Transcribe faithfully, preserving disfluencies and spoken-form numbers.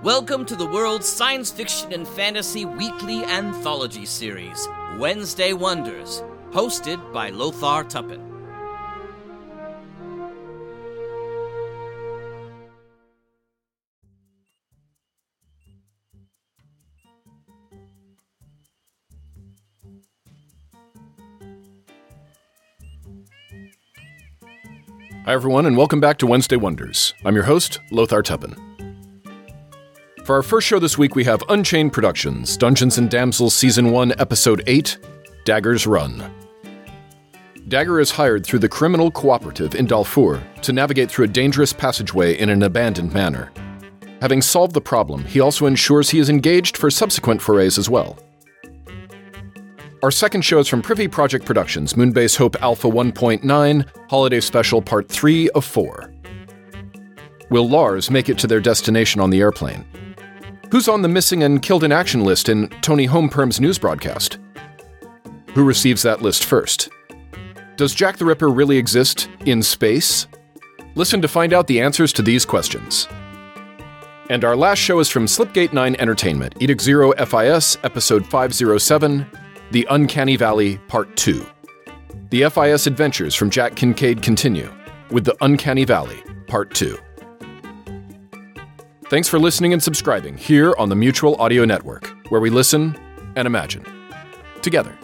Welcome to the world's science fiction and fantasy weekly anthology series, Wednesday Wonders, hosted by Lothar Tuppen. Hi everyone, and welcome back to Wednesday Wonders. I'm your host, Lothar Tuppen. For our first show this week, we have Unchained Productions, Dungeons and Damsels Season one, Episode eight, Dagger's Run. Dagger is hired through the Criminal Cooperative in Dalfur to navigate through a dangerous passageway in an abandoned manor. Having solved the problem, he also ensures he is engaged for subsequent forays as well. Our second show is from Privy Project Productions, Moonbase Hope Alpha one point nine, Holiday Special Part three of four. Will Lars make it to their destination on the airplane? Who's on the missing and killed in action list in Tony Homeperm's news broadcast? Who receives that list first? Does Jack the Ripper really exist in space? Listen to find out the answers to these questions. And our last show is from Slipgate nine Entertainment, Edict Zero F I S, Episode five oh seven, The Uncanny Valley, Part two. The F I S adventures from Jack Kincaid continue with The Uncanny Valley, Part two. Thanks for listening and subscribing here on the Mutual Audio Network, where we listen and imagine together.